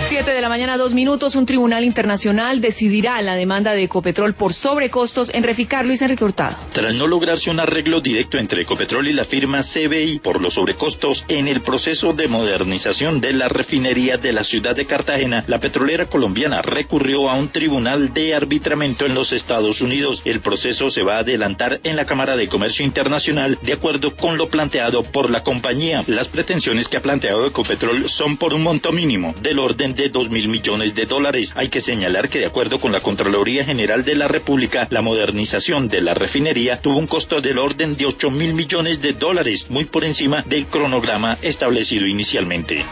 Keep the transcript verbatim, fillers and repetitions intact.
Siete de la mañana, dos minutos. Un tribunal internacional decidirá la demanda de Ecopetrol por sobrecostos en Reficar. Luis Enrique Hurtado. Tras no lograrse un arreglo directo entre Ecopetrol y la firma C B I por los sobrecostos en el proceso de modernización de la refinería de la ciudad de Cartagena, la petrolera colombiana recurrió a un tribunal de arbitramiento en los Estados Unidos. El proceso se va a adelantar en la Cámara de Comercio Internacional de acuerdo con lo planteado por la compañía. Las pretensiones que ha planteado Ecopetrol son por un monto mínimo del orden de dos mil millones de dólares. Hay que señalar que de acuerdo con la Contraloría General de la República, la modernización de la refinería tuvo un costo del orden de ocho mil millones de dólares, muy por encima del cronograma establecido inicialmente.